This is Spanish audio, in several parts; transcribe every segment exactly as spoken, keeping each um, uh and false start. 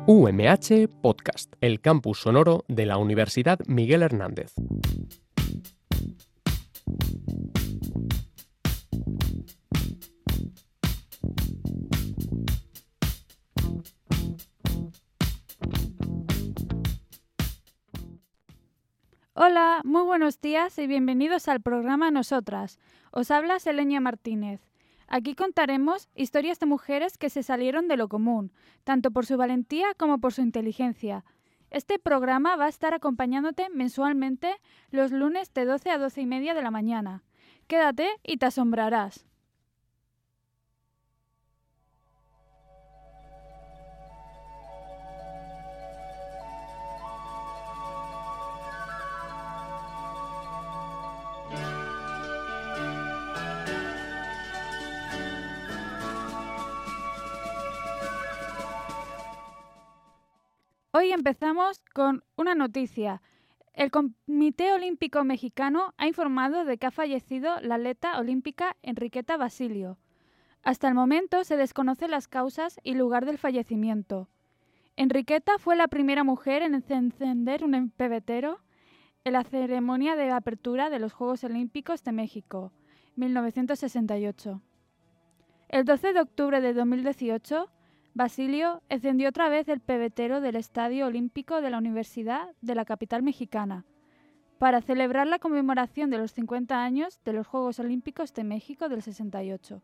U M H Podcast, el campus sonoro de la Universidad Miguel Hernández. Hola, muy buenos días y bienvenidos al programa Nosotras. Os habla Selenia Martínez. Aquí contaremos historias de mujeres que se salieron de lo común, tanto por su valentía como por su inteligencia. Este programa va a estar acompañándote mensualmente los lunes de doce a doce y media de la mañana. Quédate y te asombrarás. Hoy empezamos con una noticia. El Comité Olímpico Mexicano ha informado de que ha fallecido la atleta olímpica Enriqueta Basilio. Hasta el momento se desconocen las causas y lugar del fallecimiento. Enriqueta fue la primera mujer en encender un pebetero en la ceremonia de apertura de los Juegos Olímpicos de México, mil novecientos sesenta y ocho. El doce de octubre de dos mil dieciocho, Basilio encendió otra vez el pebetero del Estadio Olímpico de la Universidad de la capital mexicana para celebrar la conmemoración de los cincuenta años de los Juegos Olímpicos de México del sesenta y ocho.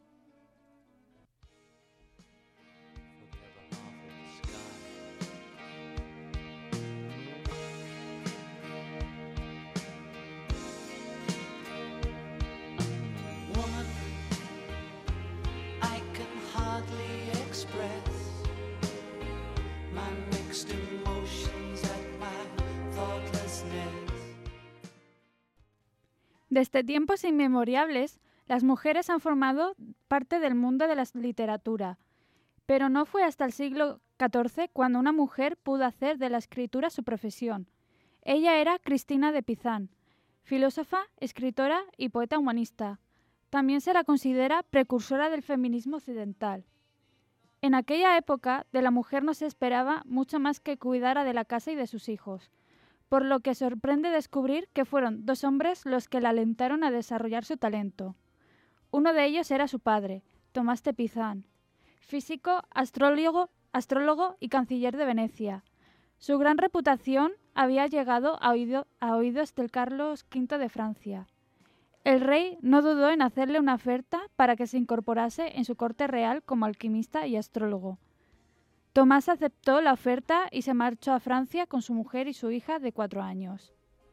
Desde tiempos inmemorables, las mujeres han formado parte del mundo de la literatura, pero no fue hasta el siglo catorce cuando una mujer pudo hacer de la escritura su profesión. Ella era Cristina de Pizan, filósofa, escritora y poeta humanista. También se la considera precursora del feminismo occidental. En aquella época, de la mujer no se esperaba mucho más que cuidara de la casa y de sus hijos, por lo que sorprende descubrir que fueron dos hombres los que la alentaron a desarrollar su talento. Uno de ellos era su padre, Tomás de Pizan, físico, astrólogo, astrólogo y canciller de Venecia. Su gran reputación había llegado a, oído, a oídos del Carlos quinto de Francia. El rey no dudó en hacerle una oferta para que se incorporase en su corte real como alquimista y astrólogo. Tomás aceptó la oferta y se marchó a Francia con su mujer y su hija de cuatro años.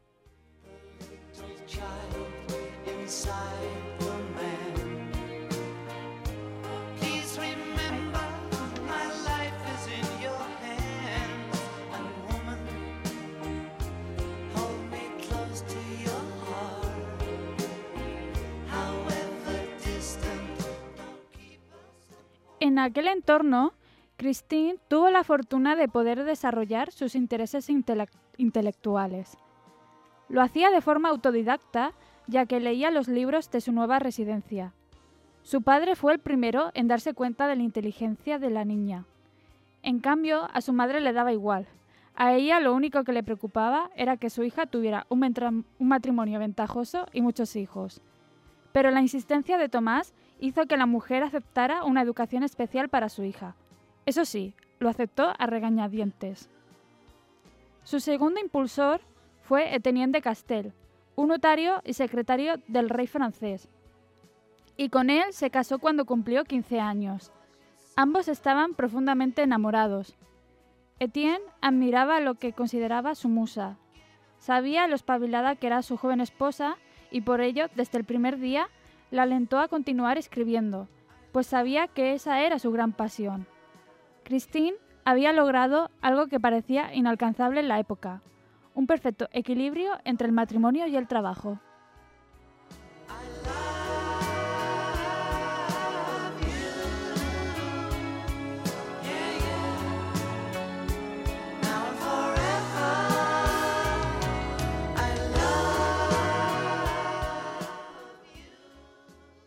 En aquel entorno, Christine tuvo la fortuna de poder desarrollar sus intereses intele- intelectuales. Lo hacía de forma autodidacta, ya que leía los libros de su nueva residencia. Su padre fue el primero en darse cuenta de la inteligencia de la niña. En cambio, a su madre le daba igual. A ella lo único que le preocupaba era que su hija tuviera un, mentra- un matrimonio ventajoso y muchos hijos. Pero la insistencia de Tomás hizo que la mujer aceptara una educación especial para su hija. Eso sí, lo aceptó a regañadientes. Su segundo impulsor fue Etienne de Castel, un notario y secretario del rey francés, y con él se casó cuando cumplió quince años. Ambos estaban profundamente enamorados. Etienne admiraba lo que consideraba su musa. Sabía lo espabilada que era su joven esposa y por ello, desde el primer día, la alentó a continuar escribiendo, pues sabía que esa era su gran pasión. Christine había logrado algo que parecía inalcanzable en la época, un perfecto equilibrio entre el matrimonio y el trabajo.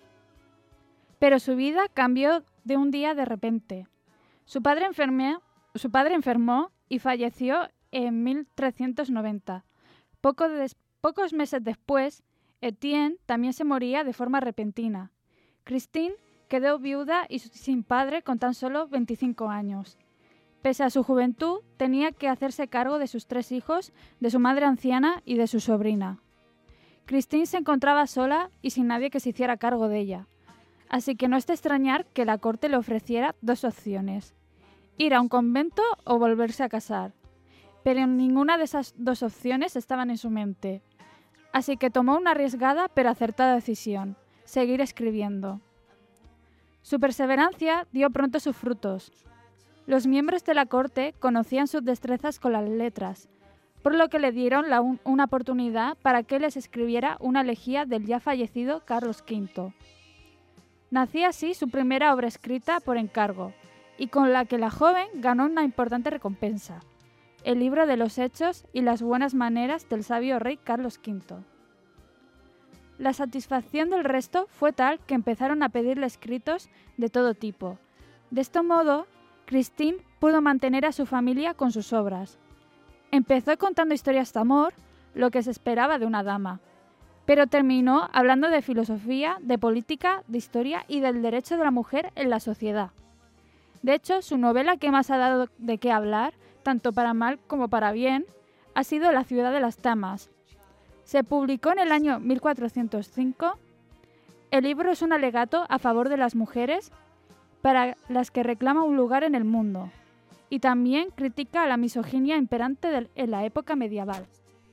Pero su vida cambió de un día de repente. Su padre enfermó su padre enfermó y falleció en mil trescientos noventa. Poco des, pocos meses después, Etienne también se moría de forma repentina. Christine quedó viuda y sin padre con tan solo veinticinco años. Pese a su juventud, tenía que hacerse cargo de sus tres hijos, de su madre anciana y de su sobrina. Christine se encontraba sola y sin nadie que se hiciera cargo de ella. Así que no es de extrañar que la corte le ofreciera dos opciones: ir a un convento o volverse a casar. Pero ninguna de esas dos opciones estaban en su mente. Así que tomó una arriesgada pero acertada decisión: seguir escribiendo. Su perseverancia dio pronto sus frutos. Los miembros de la corte conocían sus destrezas con las letras, por lo que le dieron la un, una oportunidad para que les escribiera una elegía del ya fallecido Carlos quinto. Nacía así su primera obra escrita por encargo, y con la que la joven ganó una importante recompensa: el libro de los hechos y las buenas maneras del sabio rey Carlos quinto. La satisfacción del resto fue tal que empezaron a pedirle escritos de todo tipo. De este modo, Christine pudo mantener a su familia con sus obras. Empezó contando historias de amor, lo que se esperaba de una dama, pero terminó hablando de filosofía, de política, de historia y del derecho de la mujer en la sociedad. De hecho, su novela que más ha dado de qué hablar, tanto para mal como para bien, ha sido La ciudad de las damas. Se publicó en el año mil cuatrocientos cinco. El libro es un alegato a favor de las mujeres para las que reclama un lugar en el mundo, y también critica a la misoginia imperante de, en la época medieval.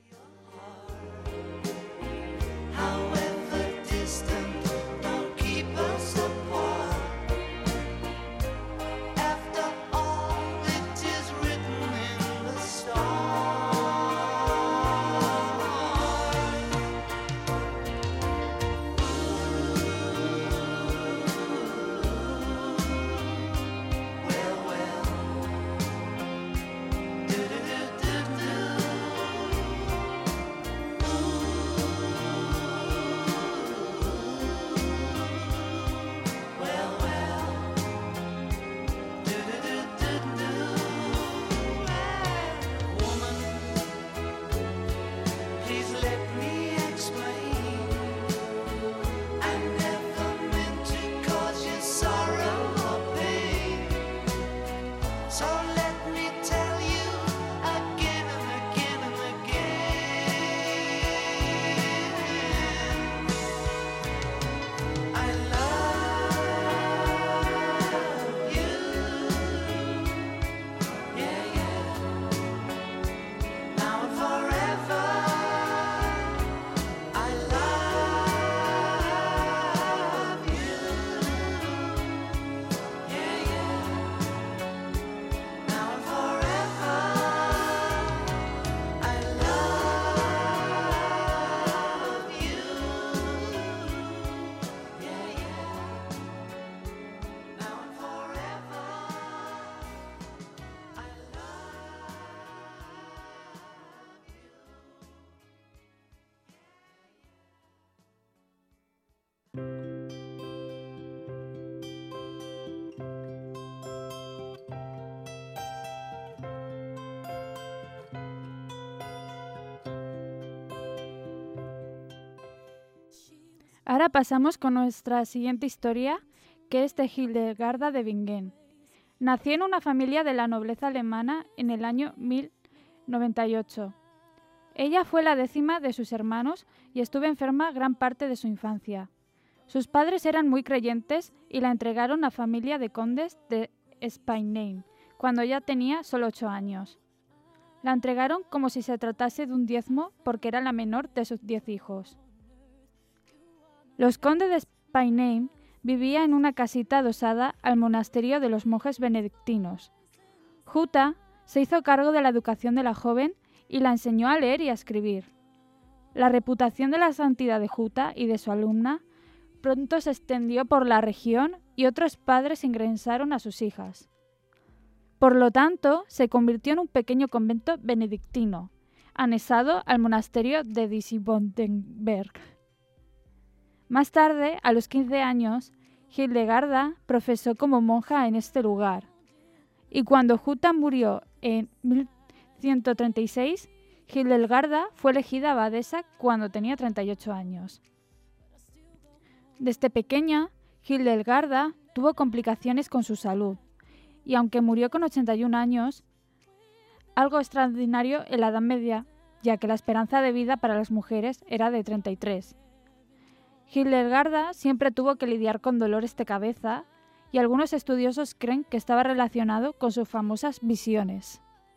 Ahora pasamos con nuestra siguiente historia, que es de Hildegarda de Bingen. Nació en una familia de la nobleza alemana en el año mil noventa y ocho. Ella fue la décima de sus hermanos y estuvo enferma gran parte de su infancia. Sus padres eran muy creyentes y la entregaron a familia de condes de Spainheim, cuando ella tenía solo ocho años. La entregaron como si se tratase de un diezmo porque era la menor de sus diez hijos. Los condes de Spainheim vivían en una casita adosada al monasterio de los monjes benedictinos. Jutta se hizo cargo de la educación de la joven y la enseñó a leer y a escribir. La reputación de la santidad de Jutta y de su alumna pronto se extendió por la región y otros padres ingresaron a sus hijas. Por lo tanto, se convirtió en un pequeño convento benedictino, anexado al monasterio de Disibodenberg. Más tarde, a los quince años, Hildegarda profesó como monja en este lugar y cuando Jutta murió en mil ciento treinta y seis, Hildegarda fue elegida abadesa cuando tenía treinta y ocho años. Desde pequeña, Hildegarda tuvo complicaciones con su salud, y aunque murió con ochenta y un años, algo extraordinario en la Edad Media, ya que la esperanza de vida para las mujeres era de treinta y tres. Hildegarda siempre tuvo que lidiar con dolores de cabeza, y algunos estudiosos creen que estaba relacionado con sus famosas visiones.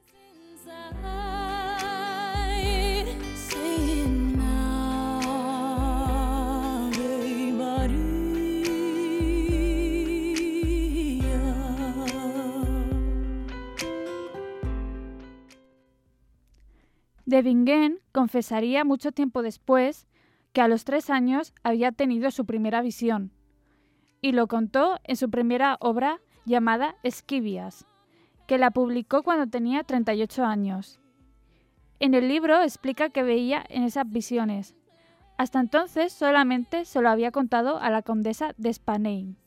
De Bingen confesaría mucho tiempo después que a los tres años había tenido su primera visión, y lo contó en su primera obra llamada Esquivias, que la publicó cuando tenía treinta y ocho años. En el libro explica que veía en esas visiones. Hasta entonces solamente se lo había contado a la condesa de Spanheim.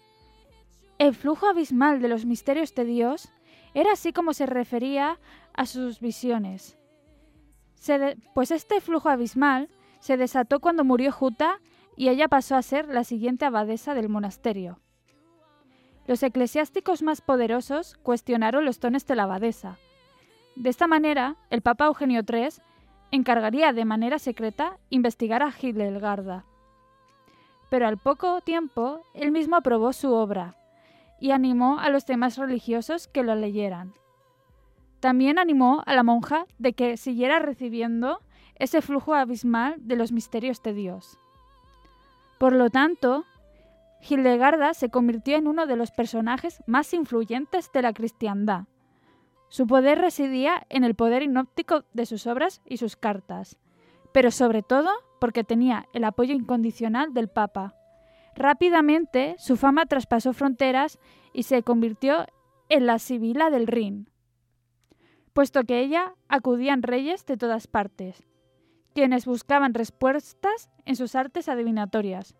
El flujo abismal de los misterios de Dios era así como se refería a sus visiones. Se de, pues este flujo abismal se desató cuando murió Jutta y ella pasó a ser la siguiente abadesa del monasterio. Los eclesiásticos más poderosos cuestionaron los dones de la abadesa. De esta manera, el Papa Eugenio tercero encargaría de manera secreta investigar a Hildegarda. Pero al poco tiempo, él mismo aprobó su obra y animó a los demás religiosos que lo leyeran. También animó a la monja de que siguiera recibiendo ese flujo abismal de los misterios de Dios. Por lo tanto, Hildegarda se convirtió en uno de los personajes más influyentes de la cristiandad. Su poder residía en el poder hipnótico de sus obras y sus cartas, pero sobre todo porque tenía el apoyo incondicional del Papa. Rápidamente, su fama traspasó fronteras y se convirtió en la Sibila del Rin, puesto que ella acudían reyes de todas partes, quienes buscaban respuestas en sus artes adivinatorias.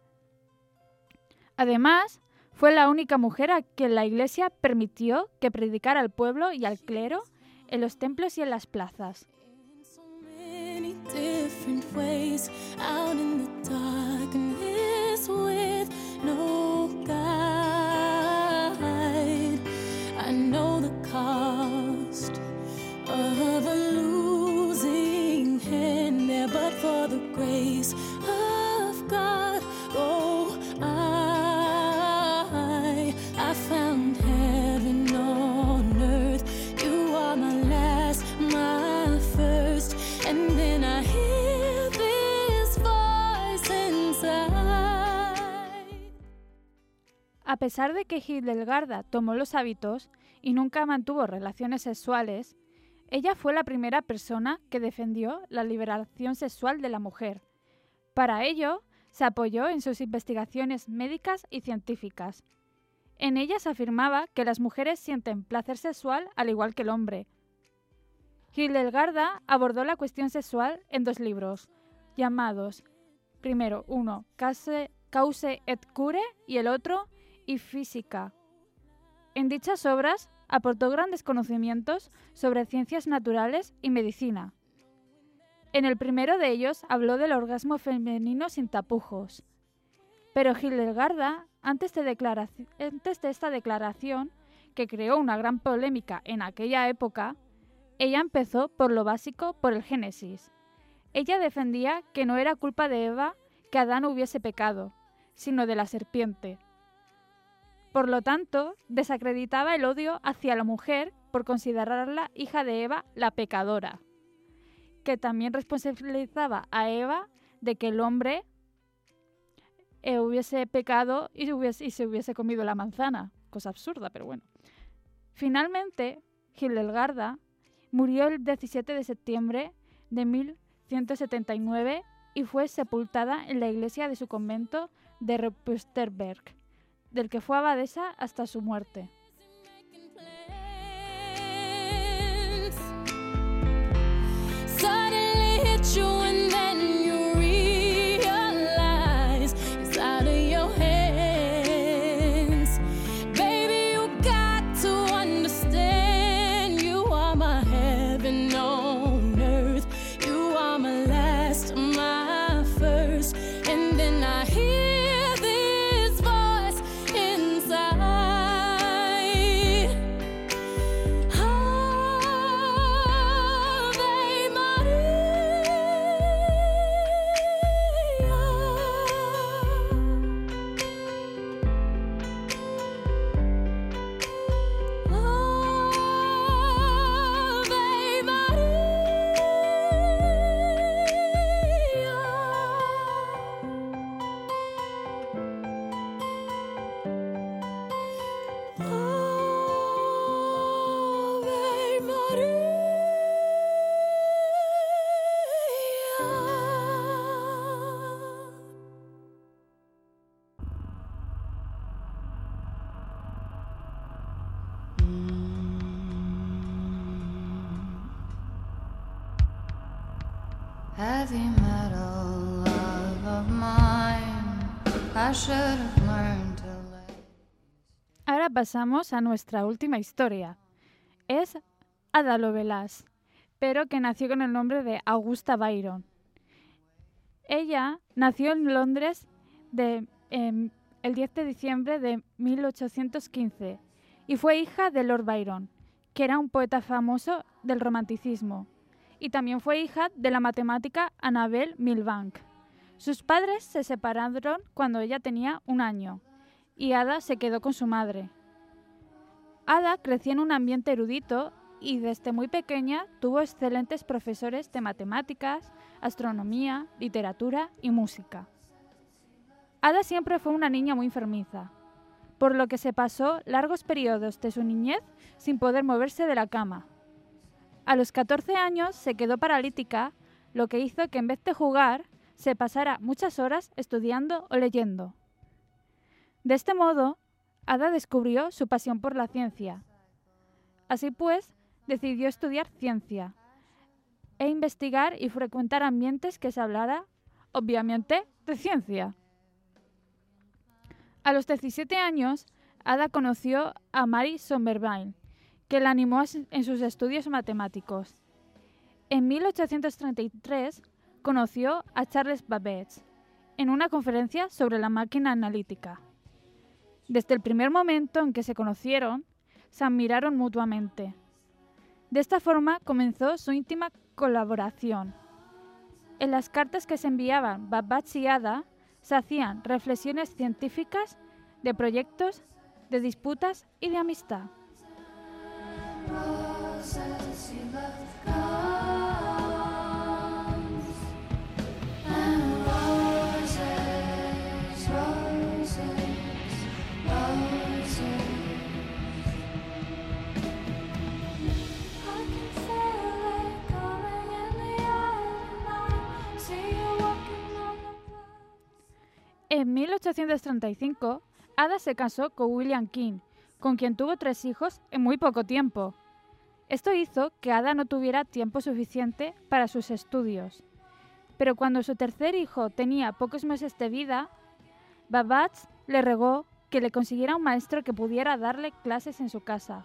Además, fue la única mujer a quien la Iglesia permitió que predicara al pueblo y al clero en los templos y en las plazas. Of a losing hand there, but for the grace of God, oh, I, I found heaven on earth. You are my last, my first, and then I hear this voice inside. A pesar de que Hildegarda tomó los hábitos y nunca mantuvo relaciones sexuales, ella fue la primera persona que defendió la liberación sexual de la mujer. Para ello, se apoyó en sus investigaciones médicas y científicas. En ellas afirmaba que las mujeres sienten placer sexual al igual que el hombre. Hildegarda abordó la cuestión sexual en dos libros, llamados, primero uno, Cause, Cause et Cure, y el otro, Y Física. En dichas obras, aportó grandes conocimientos sobre ciencias naturales y medicina. En el primero de ellos habló del orgasmo femenino sin tapujos. Pero Hildegarda, antes de, declaraci- antes de esta declaración, que creó una gran polémica en aquella época, ella empezó por lo básico, por el Génesis. Ella defendía que no era culpa de Eva que Adán hubiese pecado, sino de la serpiente. Por lo tanto, desacreditaba el odio hacia la mujer por considerarla hija de Eva, la pecadora, que también responsabilizaba a Eva de que el hombre eh, hubiese pecado y, hubiese, y se hubiese comido la manzana. Cosa absurda, pero bueno. Finalmente, Hildegarda murió el diecisiete de septiembre de mil ciento setenta y nueve y fue sepultada en la iglesia de su convento de Rupsterberg, del que fue abadesa hasta su muerte. Baby, you got to understand. Heavy metal love of mine, I should have learned to let. Ahora pasamos a nuestra última historia. Es Ada Lovelace, pero que nació con el nombre de Augusta Byron. Ella nació en Londres de, eh, el diez de diciembre de mil ochocientos quince y fue hija de Lord Byron, que era un poeta famoso del romanticismo, y también fue hija de la matemática Annabel Milbank. Sus padres se separaron cuando ella tenía un año, y Ada se quedó con su madre. Ada creció en un ambiente erudito y desde muy pequeña tuvo excelentes profesores de matemáticas, astronomía, literatura y música. Ada siempre fue una niña muy enfermiza, por lo que se pasó largos periodos de su niñez sin poder moverse de la cama. A los catorce años se quedó paralítica, lo que hizo que en vez de jugar se pasara muchas horas estudiando o leyendo. De este modo, Ada descubrió su pasión por la ciencia. Así pues, decidió estudiar ciencia e investigar y frecuentar ambientes que se hablara, obviamente, de ciencia. A los diecisiete años, Ada conoció a Mary Somerville, que la animó en sus estudios matemáticos. En mil ochocientos treinta y tres conoció a Charles Babbage en una conferencia sobre la máquina analítica. Desde el primer momento en que se conocieron, se admiraron mutuamente. De esta forma comenzó su íntima colaboración. En las cartas que se enviaban Babbage y Ada se hacían reflexiones científicas, de proyectos, de disputas y de amistad. Roses you love comes, and roses, roses, roses. I can feel it coming in the air tonight. See you walking on the floor. En mil ochocientos treinta y cinco, Ada se casó con William King, con quien tuvo tres hijos en muy poco tiempo. Esto hizo que Ada no tuviera tiempo suficiente para sus estudios. Pero cuando su tercer hijo tenía pocos meses de vida, Babbage le rogó que le consiguiera un maestro que pudiera darle clases en su casa.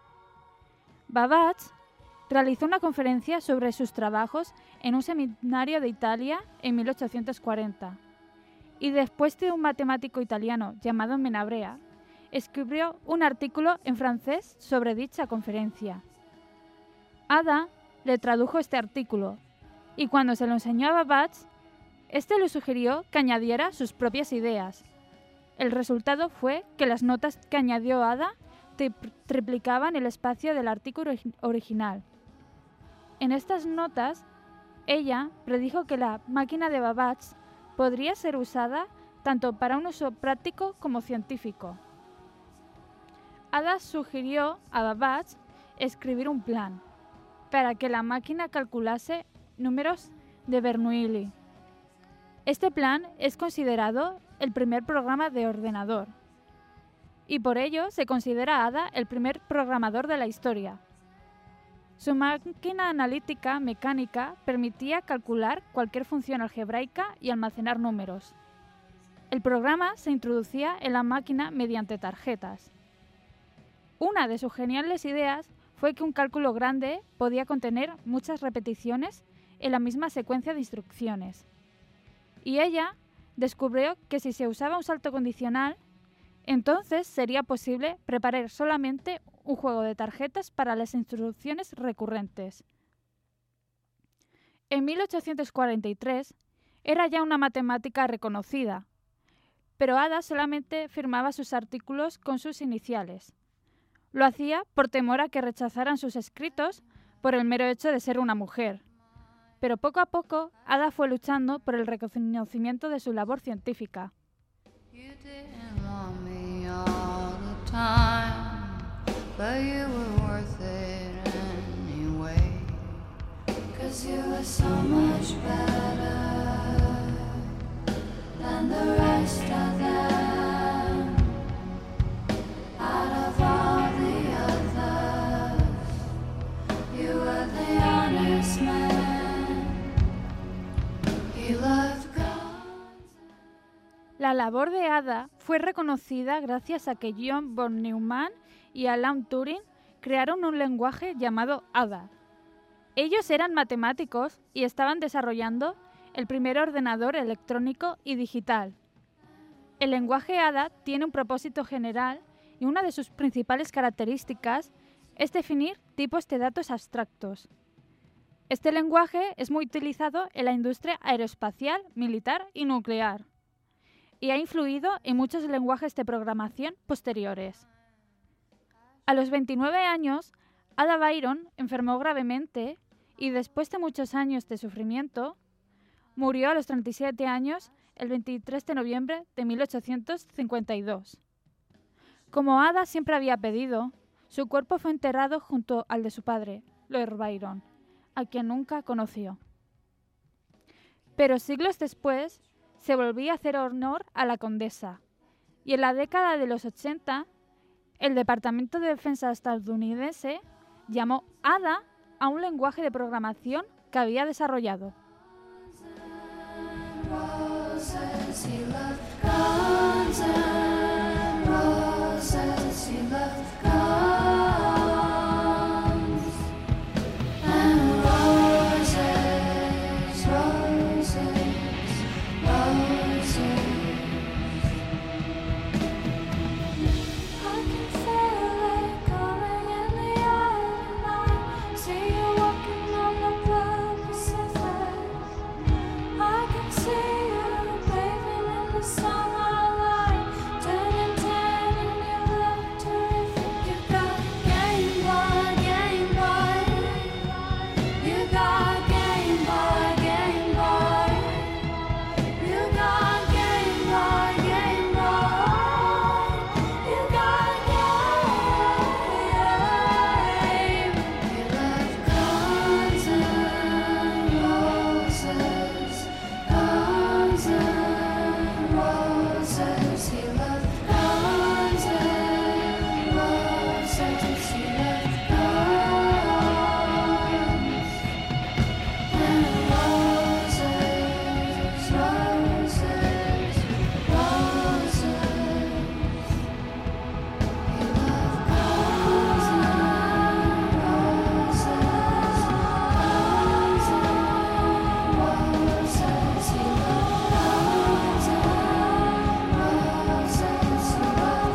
Babbage realizó una conferencia sobre sus trabajos en un seminario de Italia en mil ochocientos cuarenta, y después de un matemático italiano llamado Menabrea, escribió un artículo en francés sobre dicha conferencia. Ada le tradujo este artículo, y cuando se lo enseñó a Babbage, este le sugirió que añadiera sus propias ideas. El resultado fue que las notas que añadió Ada tri- triplicaban el espacio del artículo ori- original. En estas notas, ella predijo que la máquina de Babbage podría ser usada tanto para un uso práctico como científico. Ada sugirió a Babbage escribir un plan para que la máquina calculase números de Bernoulli. Este plan es considerado el primer programa de ordenador, y por ello se considera a Ada el primer programador de la historia. Su máquina analítica mecánica permitía calcular cualquier función algebraica y almacenar números. El programa se introducía en la máquina mediante tarjetas. Una de sus geniales ideas fue que un cálculo grande podía contener muchas repeticiones en la misma secuencia de instrucciones. Y ella descubrió que si se usaba un salto condicional, entonces sería posible preparar solamente un juego de tarjetas para las instrucciones recurrentes. En mil ochocientos cuarenta y tres era ya una matemática reconocida, pero Ada solamente firmaba sus artículos con sus iniciales. Lo hacía por temor a que rechazaran sus escritos por el mero hecho de ser una mujer. Pero poco a poco, Ada fue luchando por el reconocimiento de su labor científica. You didn't want me all the time, but you were worth it anyway. 'Cause you were so much better than the rest of them. Out of all the others, you were the honest man. La labor de Ada fue reconocida gracias a que John von Neumann y Alan Turing crearon un lenguaje llamado Ada. Ellos eran matemáticos y estaban desarrollando el primer ordenador electrónico y digital. El lenguaje Ada tiene un propósito general y una de sus principales características es definir tipos de datos abstractos. Este lenguaje es muy utilizado en la industria aeroespacial, militar y nuclear, y ha influido en muchos lenguajes de programación posteriores. A los veintinueve años, Ada Byron enfermó gravemente y después de muchos años de sufrimiento, murió a los treinta y siete años el veintitrés de noviembre de mil ochocientos cincuenta y dos. Como Ada siempre había pedido, su cuerpo fue enterrado junto al de su padre, Lord Byron, a quien nunca conoció. Pero siglos después, se volvía a hacer honor a la condesa, y en la década de los ochenta, el Departamento de Defensa estadounidense llamó Ada a un lenguaje de programación que había desarrollado. Roses, he loved guns and roses, he loved guns and roses, roses, roses. I can feel it coming in the air tonight. See you walking on the blue Pacific. I can see you bathing in the sunlight, turning tan and you look terrific. You got Game Boy, Game Boy. You got Game Boy, Game Boy. You got Game Boy, Game Boy. You got game. You love guns and roses, guns and roses. He loved guns and roses. He loved guns and roses, roses, roses. He loved guns and roses, guns and roses. He loved guns and roses. He loved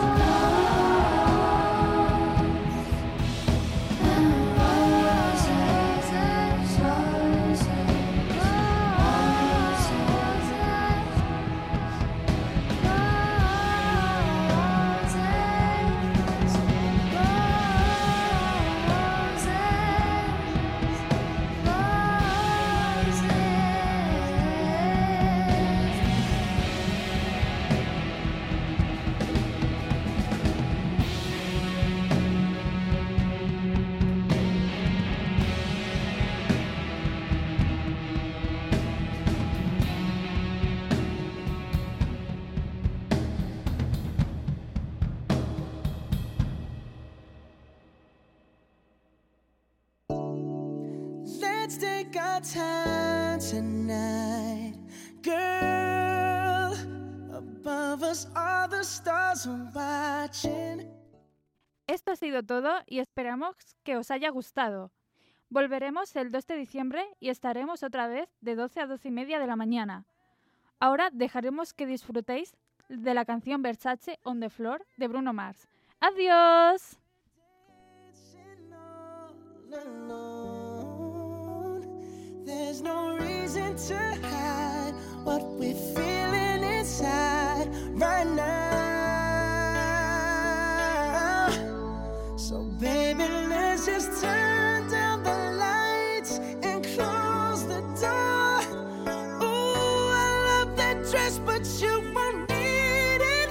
Let's take our time tonight, girl. Above us, all the stars are watching. Esto ha sido todo y esperamos que os haya gustado. Volveremos el dos de diciembre y estaremos otra vez de doce a doce y media de la mañana. Ahora dejaremos que disfrutéis de la canción Versace on the Floor de Bruno Mars. ¡Adiós! Dancing all alone. There's no reason to hide what we're feeling inside right now. So baby, let's just turn down the lights and close the door. Ooh, I love that dress, but you won't need it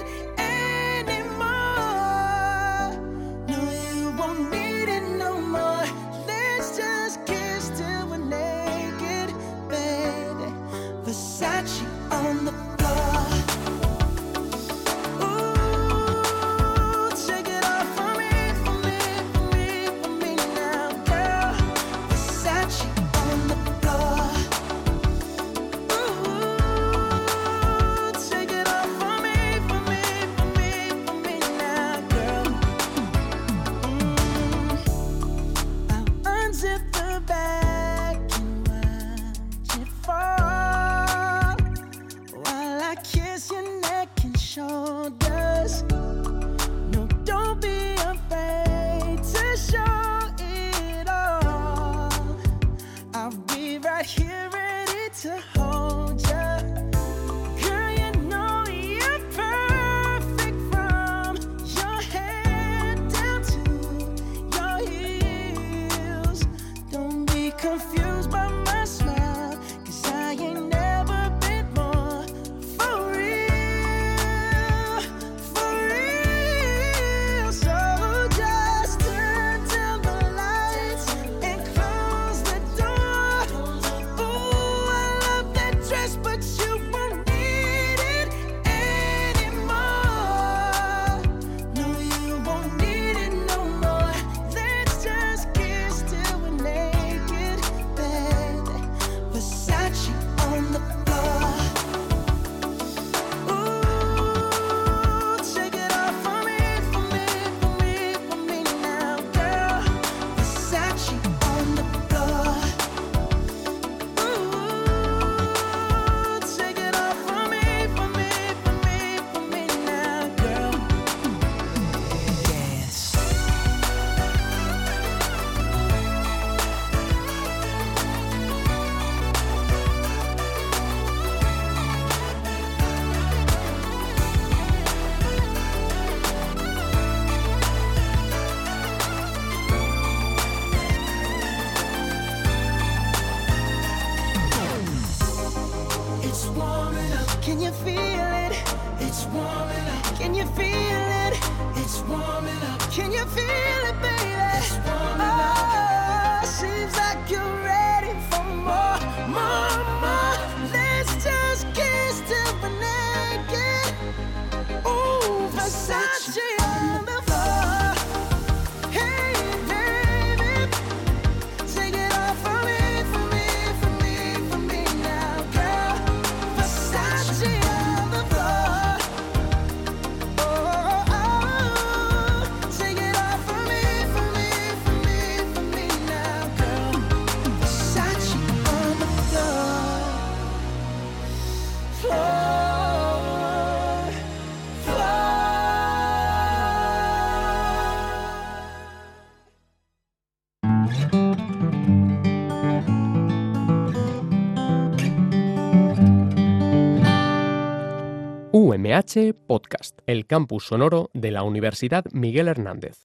anymore. No, you won't need it no more. Let's just kiss till we're naked, baby. you feel it? It's warming up. Can you feel it, baby? It's warming up. Oh, seems like you're ready for more, more, more. Let's just kiss till we're naked. Ooh, Versace on the floor. Hey, baby, take it off for me, for me, for me, for me now, girl. Versace on the floor. Oh, oh, take it off for me, for me, for me, for me now, girl. Versace on the floor. Floor. U M H Podcast, el campus sonoro de la Universidad Miguel Hernández.